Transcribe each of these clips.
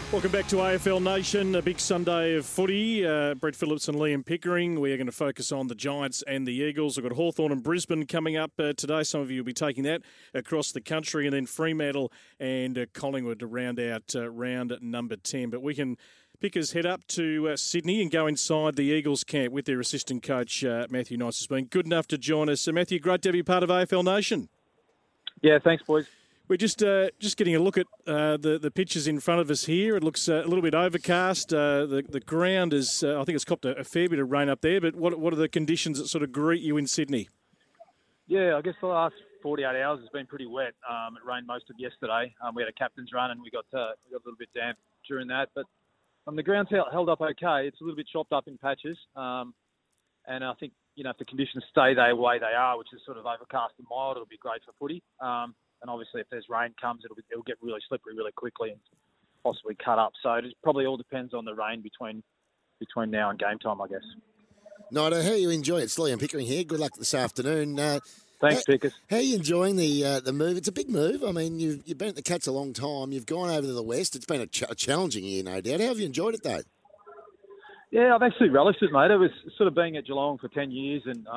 Welcome back to AFL Nation, a big Sunday of footy. Brett Phillips and Liam Pickering. We are going to focus on the Giants and the Eagles. We've got Hawthorn and Brisbane coming up today. Some of you will be taking that across the country, and then Fremantle and Collingwood to round out round number 10. But we can Pickers head up to Sydney and go inside the Eagles camp with their assistant coach, Matthew Knights, has been good enough to join us. So, Matthew, great to have you part of AFL Nation. Yeah, thanks, boys. We're just getting a look at the pitches in front of us here. It looks a little bit overcast. The ground is, I think it's copped a fair bit of rain up there, but what are the conditions that sort of greet you in Sydney? Yeah, I guess the last 48 hours has been pretty wet. It rained most of yesterday. We had a captain's run and we got a little bit damp during that. But the ground's held up okay. It's a little bit chopped up in patches. And I think, if the conditions stay the way they are, which is sort of overcast and mild, it'll be great for footy. And obviously, if there's rain comes, it'll get really slippery really quickly and possibly cut up. So it probably all depends on the rain between now and game time, I guess. Nido, how are you enjoying it? It's Liam Pickering here. Good luck this afternoon. Thanks, Pickers. How are you enjoying the move? It's a big move. I mean, you've been at the Cats a long time. You've gone over to the West. It's been a challenging year, no doubt. How have you enjoyed it, though? Yeah, I've actually relished it, mate. It was sort of being at Geelong for 10 years and,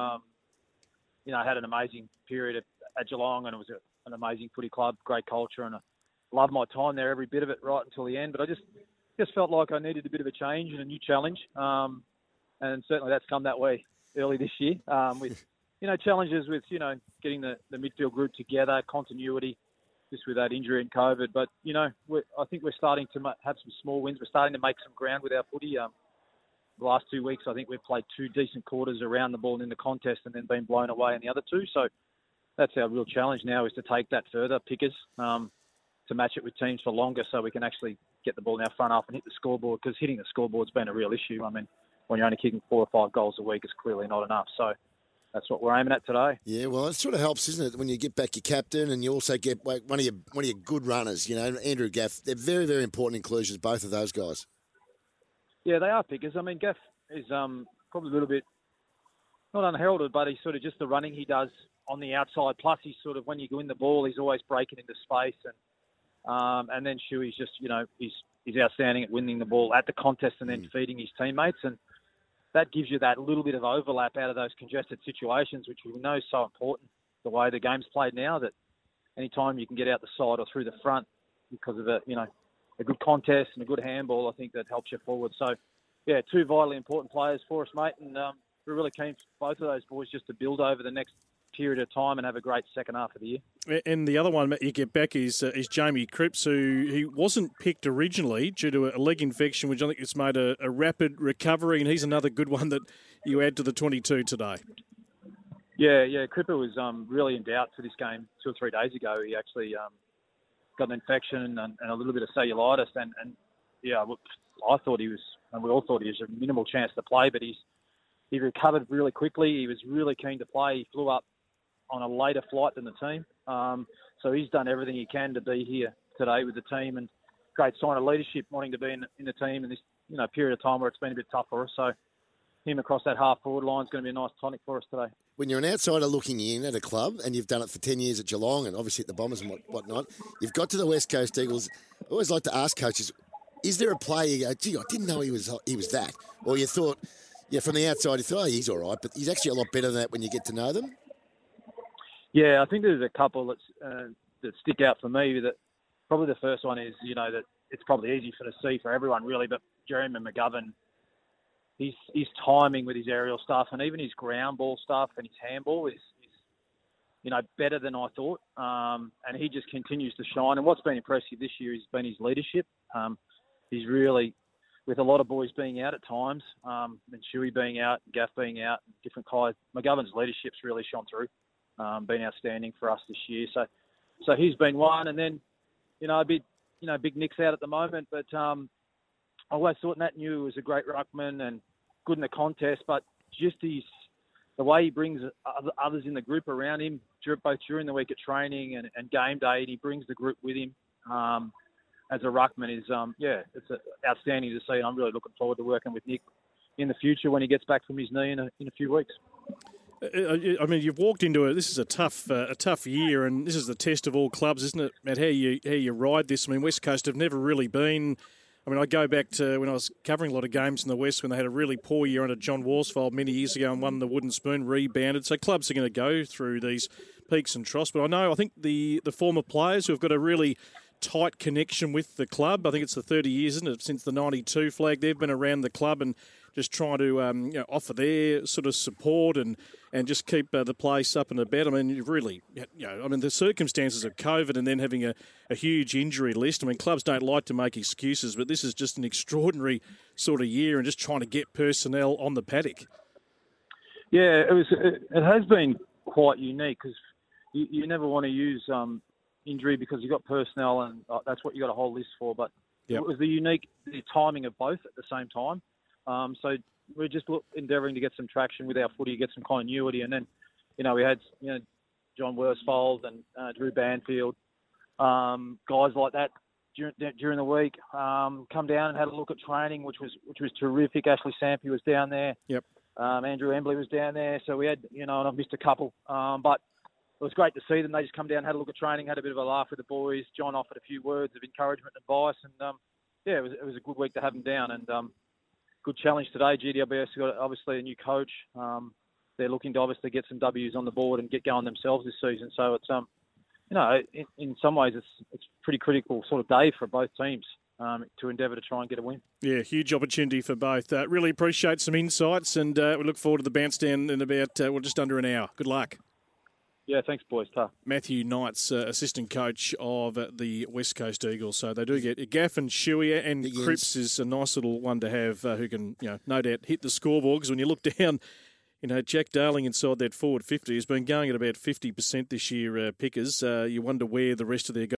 I had an amazing period at Geelong, and it was an amazing footy club, great culture, and I loved my time there, every bit of it, right until the end. But I just felt like I needed a bit of a change and a new challenge, and certainly that's come that way early this year with, challenges with, getting the midfield group together, continuity, just with that injury and COVID. But, I think we're starting to have some small wins. We're starting to make some ground with our footy. The last 2 weeks, I think we've played 2 decent quarters around the ball and in the contest and then been blown away in the other 2. So that's our real challenge now, is to take that further, Pickers, to match it with teams for longer so we can actually get the ball in our front half and hit the scoreboard, because hitting the scoreboard's been a real issue. I mean, when you're only kicking 4 or 5 goals a week, it's clearly not enough. So that's what we're aiming at today. Yeah, well, it sort of helps, isn't it, when you get back your captain and you also get one of your good runners, Andrew Gaff. They're very, very important inclusions, both of those guys. Yeah, they are, Pickers. I mean, Gaff is probably a little bit, not unheralded, but he's sort of just the running he does on the outside. Plus, he's sort of, when you win the ball, he's always breaking into space. And then Shuey's just, he's outstanding at winning the ball at the contest and then feeding his teammates. And that gives you that little bit of overlap out of those congested situations, which we know is so important, the way the game's played now, that any time you can get out the side or through the front because of a good contest and a good handball, I think that helps you forward. So, yeah, 2 vitally important players for us, mate, and we're really keen for both of those boys just to build over the next period of time and have a great second half of the year. And the other one you get back is Jamie Cripps, who he wasn't picked originally due to a leg infection, which I think has made a rapid recovery, and he's another good one that you add to the 22 today. Yeah, Cripper was really in doubt for this game 2 or 3 days ago. He actually got an infection and a little bit of cellulitis, and I thought he was, and we all thought he was a minimal chance to play, but he recovered really quickly. He was really keen to play. He flew up on a later flight than the team, so he's done everything he can to be here today with the team, and great sign of leadership, wanting to be in the team in this period of time where it's been a bit tough for us. So him across that half forward line is going to be a nice tonic for us today. When you're an outsider looking in at a club, and you've done it for 10 years at Geelong and obviously at the Bombers and whatnot, you've got to the West Coast Eagles. I always like to ask coaches, is there a player you go, gee, I didn't know he was that? Or you thought, from the outside, you thought, he's all right, but he's actually a lot better than that when you get to know them? Yeah, I think there's a couple that stick out for me. That probably the first one is, that it's probably easy to see for everyone really, but Jeremy McGovern, his timing with his aerial stuff and even his ground ball stuff and his handball is better than I thought. And he just continues to shine. And what's been impressive this year has been his leadership. He's really, with a lot of boys being out at times, and Shuey being out, Gaff being out, different guys, McGovern's leadership's really shone through, been outstanding for us this year. So he's been one. And then, Big Nick's out at the moment, but I always thought Nat New was a great ruckman and good in the contest, but just the way he brings others in the group around him, both during the week at training and game day, and he brings the group with him as a ruckman is, it's outstanding to see. And I'm really looking forward to working with Nick in the future when he gets back from his knee in a few weeks. I mean, you've walked into this is a tough year, and this is the test of all clubs, isn't it, Matt? How you ride this? I mean, West Coast have never really been I mean, I go back to when I was covering a lot of games in the West when they had a really poor year under John Worsfold many years ago and won the Wooden Spoon, rebounded. So clubs are going to go through these peaks and troughs. But I think the former players who have got a really tight connection with the club, I think it's the 30 years, isn't it, since the 92 flag, they've been around the club and just trying to offer their sort of support and just keep the place up and about. I mean, you've really, the circumstances of COVID and then having a huge injury list. I mean, clubs don't like to make excuses, but this is just an extraordinary sort of year and just trying to get personnel on the paddock. Yeah, it has been quite unique because you never want to use injury because you've got personnel and that's what you got a whole list for. But It was the timing of both at the same time. So we're just endeavouring to get some traction with our footy, get some continuity. And then, we had, John Worsfold and Drew Banfield, guys like that during the week, come down and had a look at training, which was terrific. Ashley Sampi was down there. Yep. Andrew Embley was down there. So we had, and I've missed a couple. But it was great to see them. They just come down, had a look at training, had a bit of a laugh with the boys. John offered a few words of encouragement and advice. And, it was a good week to have them down. And, good challenge today. GWS got obviously a new coach. They're looking to obviously get some W's on the board and get going themselves this season. So it's in some ways it's pretty critical sort of day for both teams to endeavour to try and get a win. Yeah, huge opportunity for both. Really appreciate some insights, and we look forward to the bounce down in about just under an hour. Good luck. Yeah, thanks, boys. Ta. Matthew Knight's assistant coach of the West Coast Eagles. So they do get Gaff and Shuey, and Cripps is a nice little one to have who can, no doubt hit the scoreboard. Because when you look down, Jack Darling inside that forward 50 has been going at about 50% this year, Pickers. You wonder where the rest of their